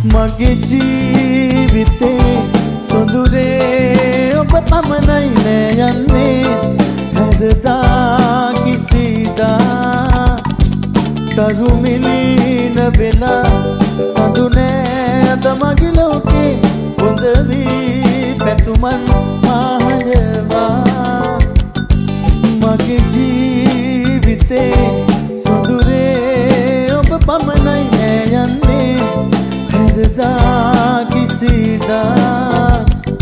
මගේ ජීවිතේ සොඳුරේ ඔබ පමණයි නෑ යන්නේ හැරදා කිසිදා තරුමිලින වෙලා සඳු නෑ අද මගේ ලෝකේ හොඳ වී පැතුමන් ආහඬවා මගේ ජීවිතේ සොඳුරේ ඔබ පමණයි නෑ යන්නේ හැරදා කිසිදා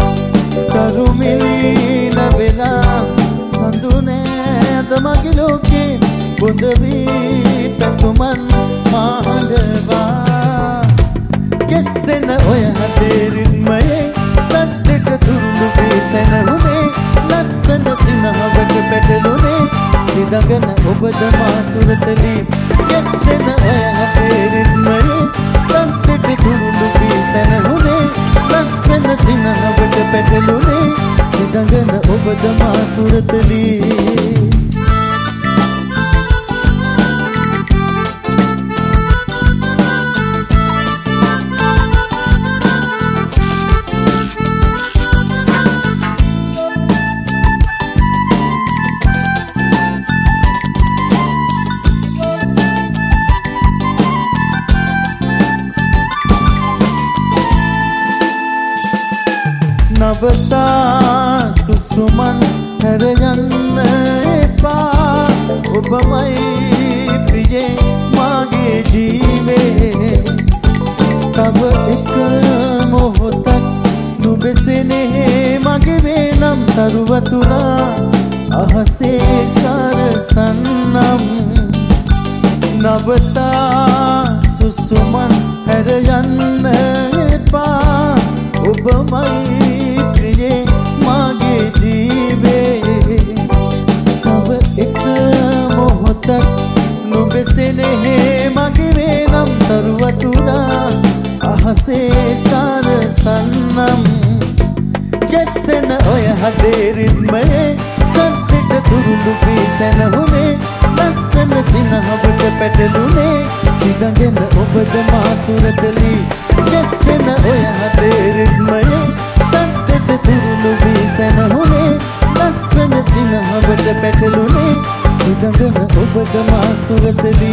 තරුමිලින වෙලා සඳු නෑ අද මගේ ලෝකේ හොඳ වී පැතුමන් ආහඬවා කෙස්සෙන ඔය හදේ රිද්මයේ සද්දට දුරුළු වේසෙනුනේ ලස්සන සිනහවට පැටළුනේ සිදගෙන ඔබද මා සුරතලි කෙස්සෙන ඔය හදේ රිද්මයේ සද්දට දුරුළු වේසෙනුනේ ලස්සන සිනහවට පැටළුනේ සිදගෙන ඔබද මා සුරතලි නවතා සුසුමන් හැර යන්න එපා ඔබමයි ප්‍රියේ මාගේ ජීවේ තව එක මොහොතක් නුඹසෙනේ මගේ වේනම් තරු වතුරා අහසේ සරසන්නම් නවතා සුසුමන් හැර යන්න එපා ඔබමයි ප්‍රියේ මාගේ ජීවේ තව එක මොහොතක් නුඹසෙනේ මගේ වේනම් තරු වතුරා අහසේ සරසන්නම් ගැස්සෙන ඔය හදේ රිද්මයේ සද්දට දුරුළු වේසෙනුනේ ලස්සන සිනහවට පැටළුනේ සිදගෙන ඔබද මා සුරතලි ගැස්සෙන ඔය හදේ රිද්මයේ සද්දට දුරුළු වේසෙනුනේ ලස්සන සිනහවට පැටළුනේ සිදගෙන ඔබද මා සුරතලි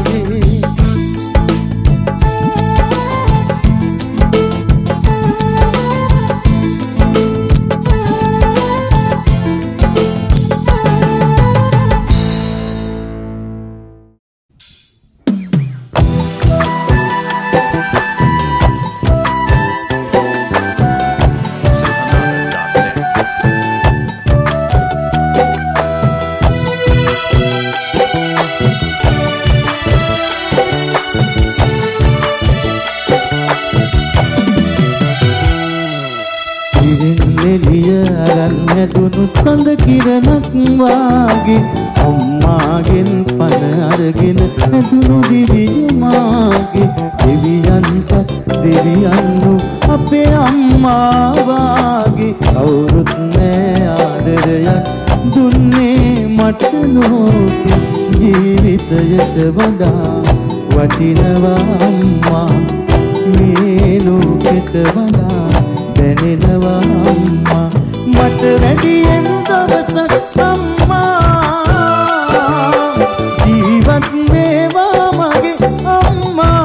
දුනු සඳ කිරණක් වාගේ අම්මාගෙන් පන අරගෙන ඇදුණු දිවිය මාගේ දෙවියන්ට දෙවියන්ු අපේ අම්මා වාගේ කවුරුත් නෑ ආදරයක් දුන්නේ මට ලෝකෙ ජීවිතයට වඩා වටිනවා අම්මා මේ ලෝකෙට වඩා දැනෙනවා අම්මා මට වැඩියෙන් දවසක් අම්මා ජීවත් වේවා මගේ අම්මා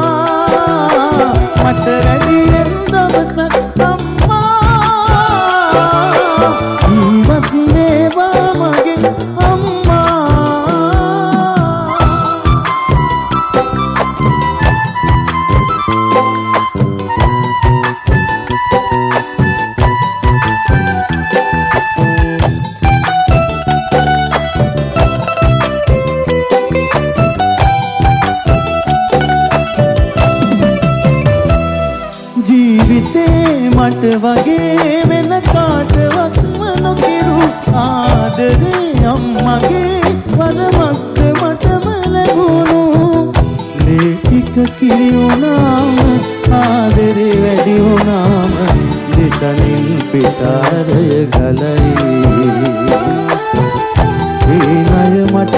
මට වැඩියෙන් දවසක් අම්මා ජීවත් වේවා මගේ අම්මා මට වගේ වෙන කාටවත්ම නොකිරු ආදරේ අම්මගේ වරමක්ද මටම ලැබුණු ලේ ටික කිරි වුණාම ආදරේ වැඩි වුණාම දෙතනින් පිටාරය ගලයි ඒ ණය මට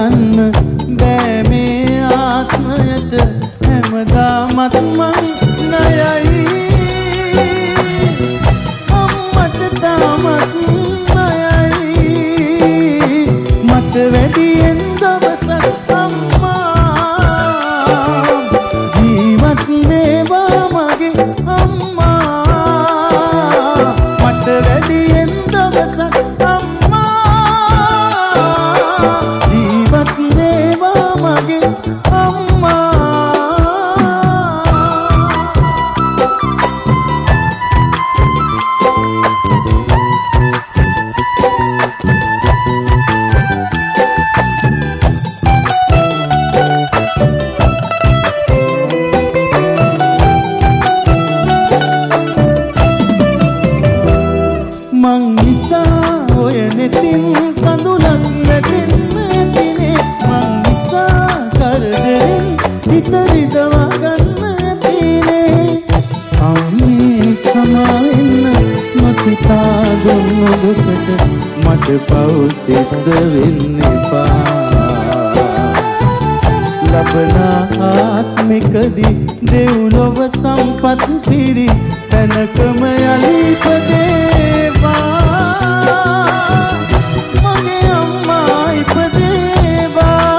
ගෙවන්න බෑ මේ ආත්මයට හැමදාමත් මං විතරිදවා ගන්න තියෙන්නේ අම්මේ සමාවෙන්න නොසිතා දුන්නු දුකට මට පව් සිද්ධ වෙන්න එපා ලබන ආත්මිකදී දෙව්ලොව සම්පත් පිරි තැනකම යලි ඉපදේවා මගේ අම්මා ඉපදේවා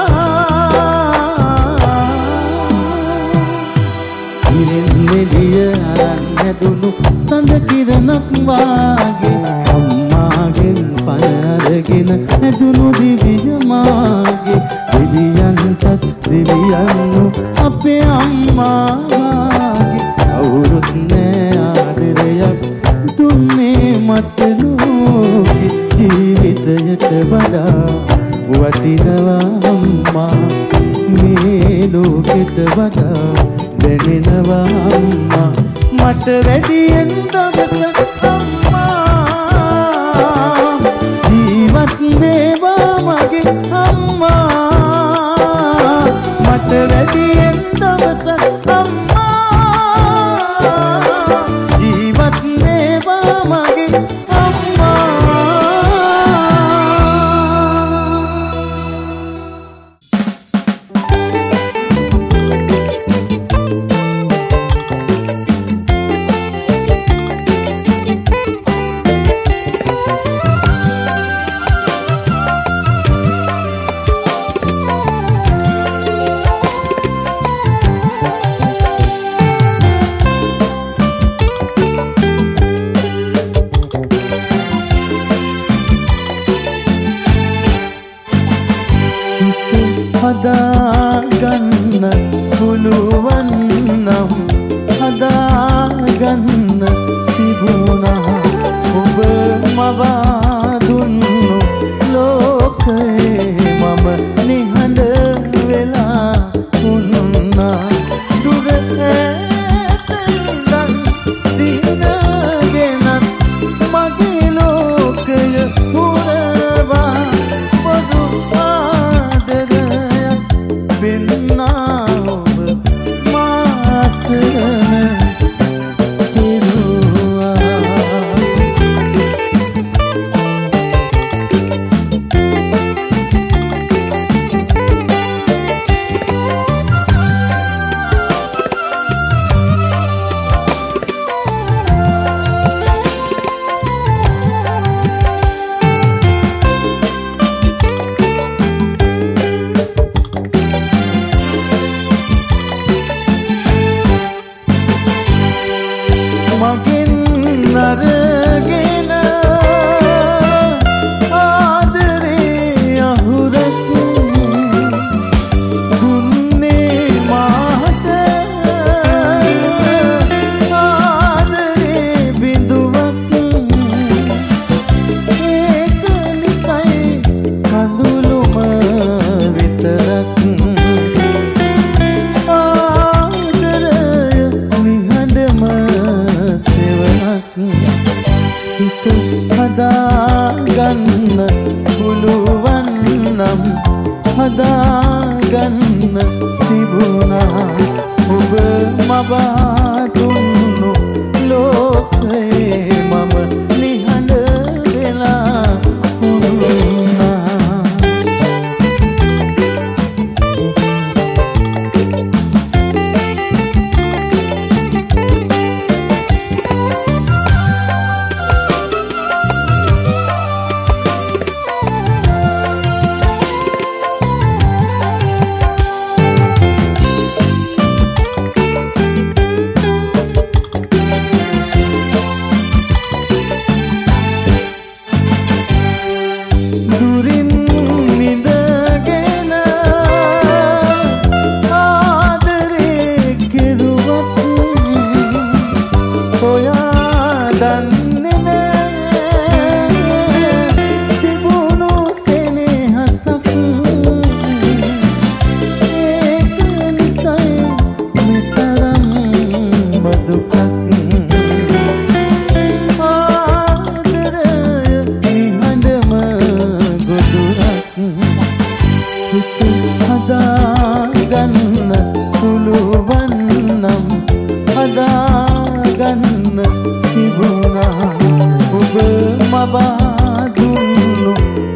ඉරෙන්නේ අරන් හැදුණු සඳ කිරණක් වාගේ අම්මාගෙන් පනරගෙන හැදුණු දිවිය මාගේ දෙවියන්ටත් දෙවියන්ු අපේ අම්මාගේ කවුරුත් නෑ ආදරයක් දුන්නේ මට ලෝකෙ ජීවිතයට වඩා වටිනවා අම්මා මේ ලෝකෙට වඩා දැනෙනවා අම්මා මට වැඩියෙන් දවස අම්මා ජීවත් වේවා මගේ අම්මා මට වැඩියෙන් දවස අම්මා ජීවත් වේවා මගේ අම්මා හදාගන්න පුළුවන් නම් හදාගන්න තිබුණා ඔබ මවා දුන්නු ලෝකේ මම නිහඬ වෙලා වුණා දුර ඇතෙන්දන් සිනගෙනත් මගේ ලෝකය පුරවා පොදු හදාගන්න පුළුවන් නම් හදාගන්න තිබුණා ඔබ මවා දුන්නු ලෝකේ මම නිහඬ වෙලා වුණා මබා දුන්නු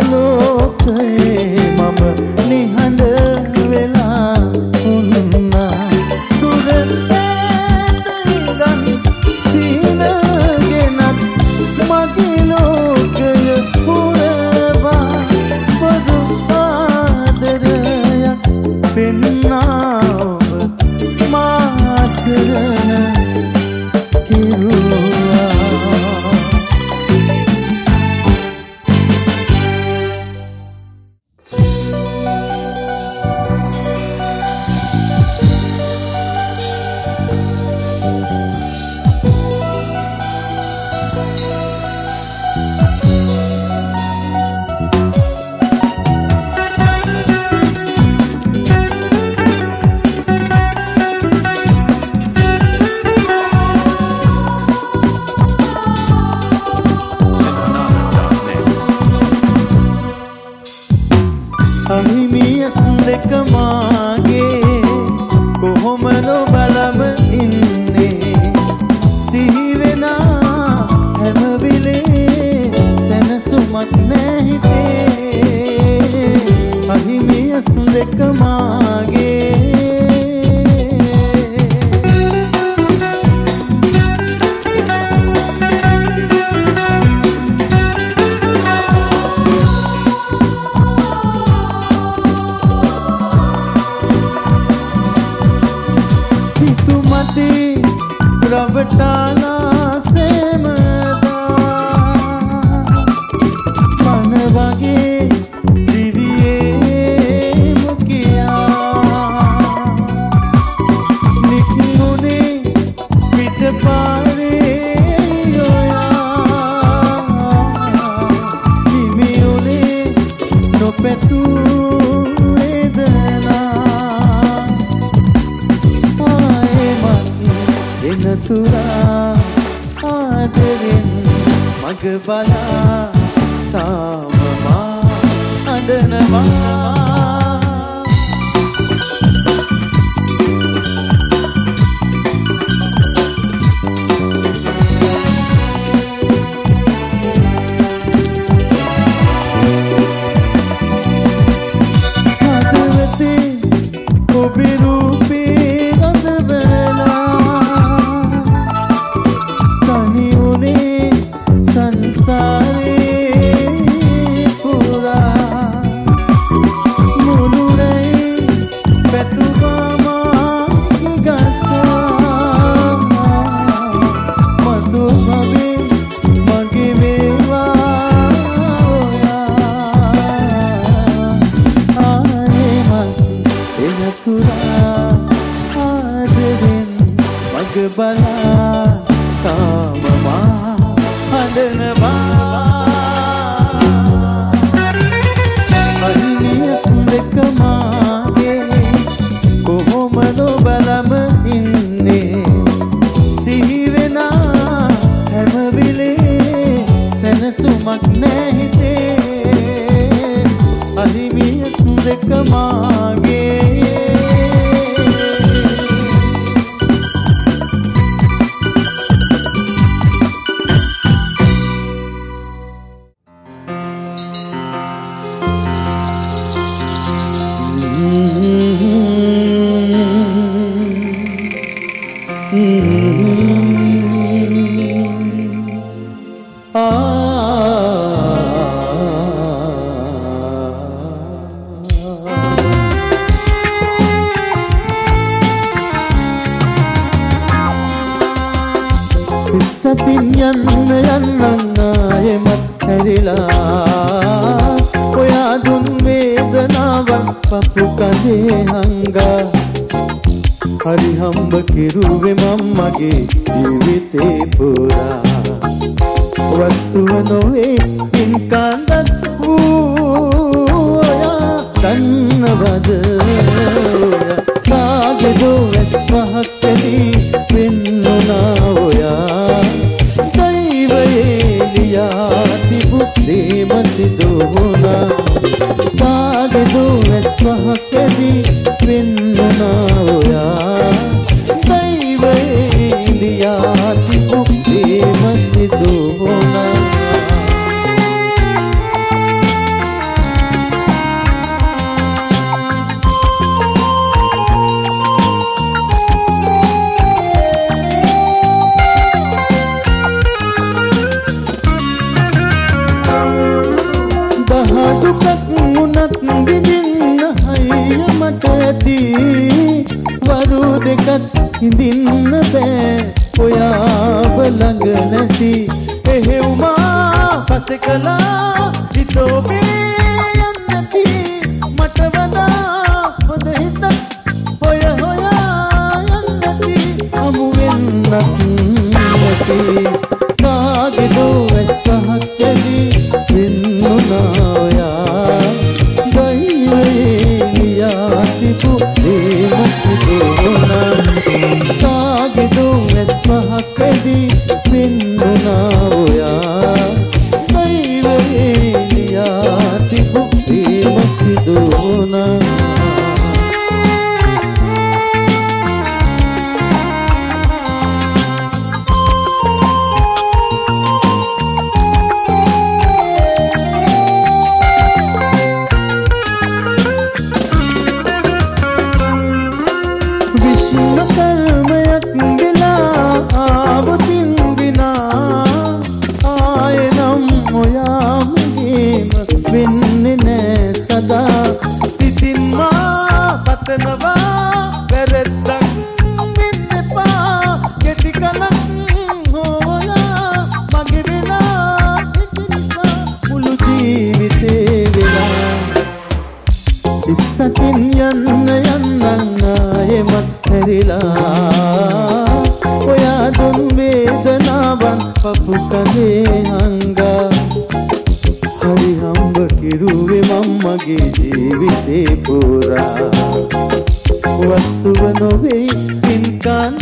ලෝකයේ මම නිහඬ වෙලා උන්නා දුර ඇතගන් සීනගෙනත් මගේ ලෝකය පුරවා පොදු ආදරයක් පෙන්නා ඔබ මා සරණ කිරුවා අහිමියස් දෙක මාගේ කොහොම නොබලම ඉන්නේ සිහි වෙනා හැම වෙලේ සැනසුමක් නැහිතේ අහිමියස් දෙක මාගේ රවටානා සේමදා මන වගේ දිවියේ මුකියා නික්මුනේ පිටපාරේ යොයා හිමියුනේ නොපැතූ එනතුරා ආදරෙන් මග බලා තාම මා අඬනවා හදවතේ ඔබේ රූපේ බලා තාම මා අඬනවා අහිමියස් දෙක මාගේ කොහොම නොබලම ඉන්නේ සිහි වෙනා හැම වෙලේ සැනසුමක් නැහිතේ අහිමියස් දෙක මාගේ සතින් යන්න ආයෙමත් හැරිලා ඔයා දුන් වේදනාවක් පපු කඳේ හංගා හරි හම්බ කිරුවේ මම්මගේ ජීවිතේ පුරා වස්තුව නොවේ පින්කන්දක් ඔයා දන්නවද ඔයා කාගේදෝ ඇස් වහක්කදී වෙන්නුනා ඔයා දෛවයේ ලියා තිබු දේම සිදු වුණා කාගේදෝ ඇස් වහක්කදී වෙන්නුනා ඔයා දෛවයේ ලියා තිබු දේම සිදු වුණා එකක් හිඳින්න බෑ ඔයාව ළඟ නැති එහෙව්මා පසෙකලා හිතෝබේ යන්නති මට වඩා හොඳ හිතක් හොය හොයා යන්නති හමු වෙන්නත් නැති කාගේදෝ වැස්සහක් ඇදී වෙන්නුනා ඔයා දෛවයේ ලියා තිබු දේමසිදුනා කාගේදෝ වැස්සහක් ඇදී වෙන්නුනා ඔයා දෛවයේ ලියා තිබු දේමසිදුනා ඉස්සකින් යන්න යන්නන් ආයෙමත් හැරිලා ඔයා දුන් වේදනාවන් පපු කඳේ හංගා හරි හම්බ කිරුවේ මම මගේ ජීවිතේ පුරා වස්තුව නොවේ පින්කාන්ද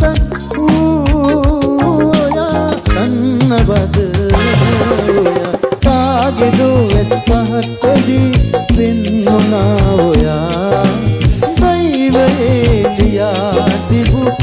ඔයා කන්නවද ඔයා කාගේදෝ වැස්සහක් ඇදී වෙන්නුනා ඔයා දෛවයේ ලියා තිබු